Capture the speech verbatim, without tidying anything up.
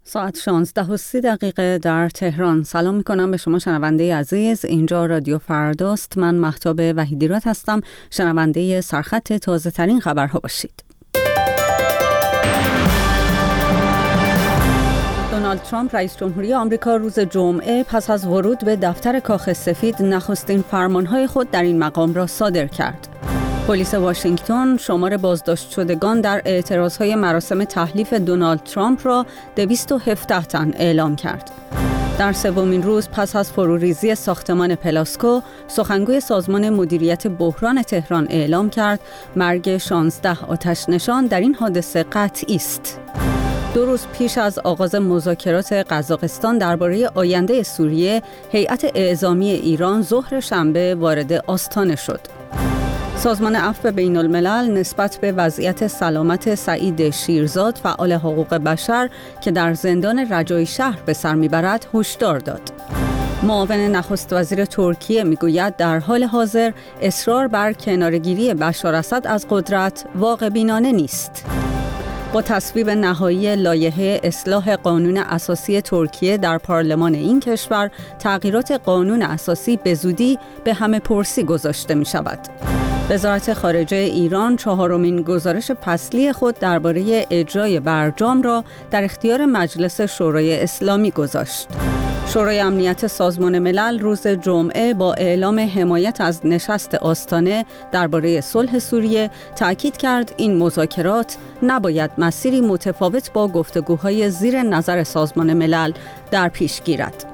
ساعت شانزده و سی دقیقه در تهران. سلام میکنم به شما شنونده عزیز. اینجا رادیو فرداست. من مهتاب وحیدیراد هستم. شنونده سرخط تازه ترین خبرها باشید. دونالد ترامپ رئیس جمهوری آمریکا روز جمعه پس از ورود به دفتر کاخ سفید نخستین فرمانهای خود در این مقام را صادر کرد. پلیس واشنگتن شمار بازداشت شدگان در اعتراضهای مراسم تحلیف دونالد ترامپ را دویست و هفده تن اعلام کرد. در سومین روز پس از فروریزی ساختمان پلاسکو، سخنگوی سازمان مدیریت بحران تهران اعلام کرد مرگ شانزده آتش‌نشان در این حادثه قطعی است. دو روز پیش از آغاز مذاکرات قزاقستان درباره آینده سوریه، هیئت اعزامی ایران ظهر شنبه وارد آستانه شد. سازمان عفو بین الملل نسبت به وضعیت سلامت سعید شیرزاد فعال حقوق بشر که در زندان رجایی شهر به سر میبرد هشدار داد. معاون نخست وزیر ترکیه میگوید در حال حاضر اصرار بر کنارگیری بشار اسد از قدرت واقع بینانه نیست. با تصویب نهایی لایحه اصلاح قانون اساسی ترکیه در پارلمان این کشور، تغییرات قانون اساسی به زودی به همه پرسی گذاشته می شود. وزارت خارجه ایران چهارمین گزارش فصلی خود درباره اجرای برجام را در اختیار مجلس شورای اسلامی گذاشت. شورای امنیت سازمان ملل روز جمعه با اعلام حمایت از نشست آستانه درباره صلح سوریه تأکید کرد این مذاکرات نباید مسیری متفاوت با گفتگوهای زیر نظر سازمان ملل در پیش گیرد.